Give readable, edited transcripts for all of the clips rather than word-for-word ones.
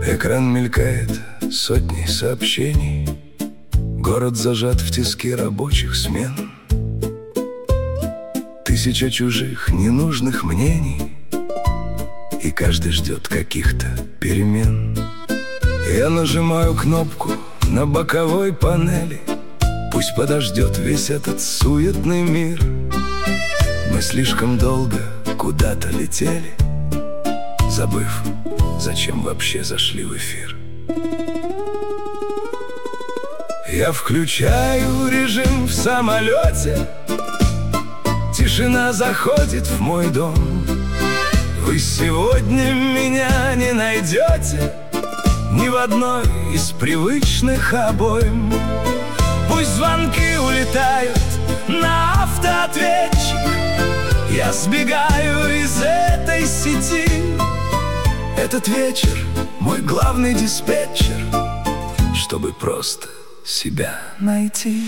Экран мелькает сотни сообщений, город зажат в тиски рабочих смен. Тысяча чужих ненужных мнений, и каждый ждет каких-то перемен. Я нажимаю кнопку на боковой панели, пусть подождет весь этот суетный мир. Мы слишком долго куда-то летели, забыв, зачем вообще зашли в эфир. Я включаю режим в самолете, тишина заходит в мой дом. Вы сегодня меня не найдете ни в одной из привычных обоим. Пусть звонки улетают на автоответчик, я сбегаю из этой сети. Этот вечер мой главный диспетчер, чтобы просто себя найти.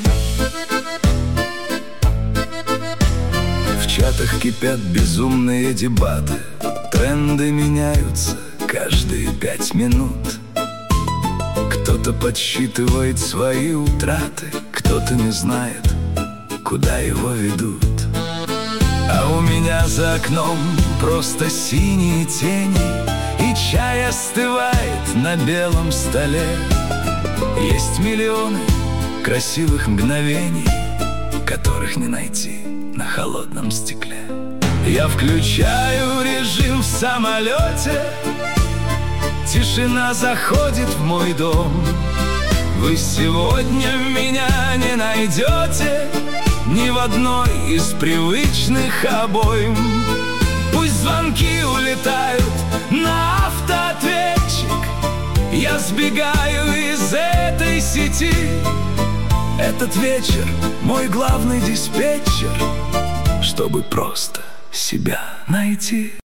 В чатах кипят безумные дебаты, тренды меняются каждые 5 минут. Кто-то подсчитывает свои утраты, кто-то не знает, куда его ведут. А у меня за окном просто синие тени, и чай остывает на белом столе. Есть миллионы красивых мгновений, которых не найти на холодном стекле. Я включаю режим в самолете, тишина заходит в мой дом. Вы сегодня меня не найдете ни в одной из привычных обоим. Пусть звонки улетают на автоответчик, я сбегаю из этой сети. Этот вечер мой главный диспетчер, чтобы просто себя найти.